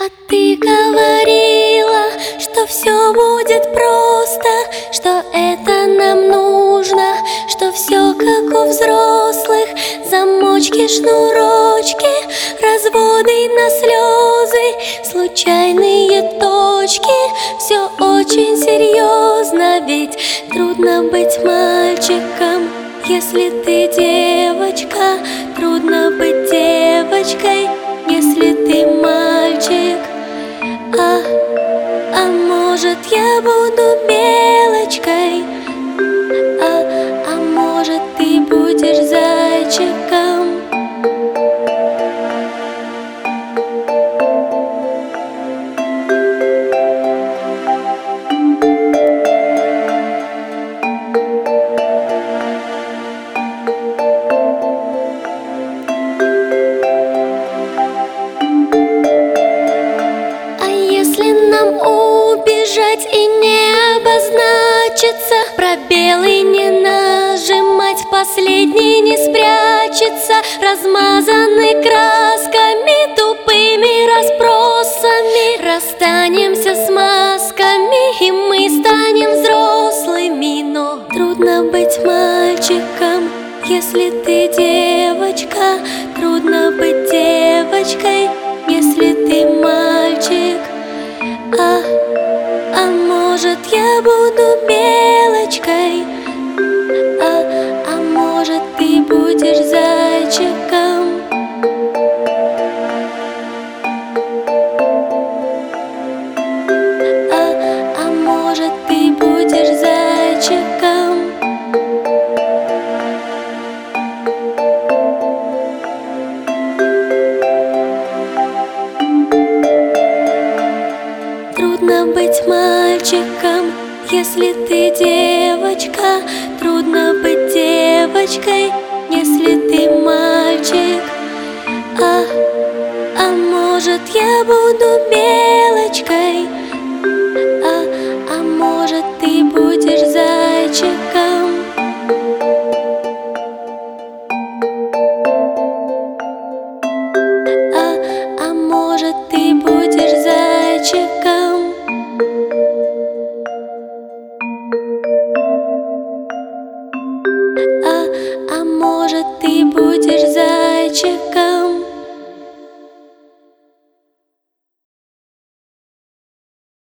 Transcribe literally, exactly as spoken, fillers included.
А ты говорила, что все будет просто, что это нам нужно, что все как у взрослых. Замочки, шнурочки, разводы на слезы, случайные точки. Все очень серьезно, ведь трудно быть мальчиком, если ты девочка. Трудно быть девочкой, если ты мальчик. А, а может, я буду белочкой, а, а может, ты будешь зайчиком. Убежать и не обозначиться, пробелы не нажимать, последний не спрячется, размазаны красками, тупыми расспросами. Расстанемся с масками, и мы станем взрослыми. Но трудно быть мальчиком, если ты девочка. Трудно быть девочкой, если ты мальчик. А, а может, я буду белочкой, а, а может, ты будешь зайчиком. А, а может, ты будешь зайчиком. Трудно быть мальчиком, если ты девочка. Трудно быть девочкой, если ты мальчик. А, а может, я буду белочкой.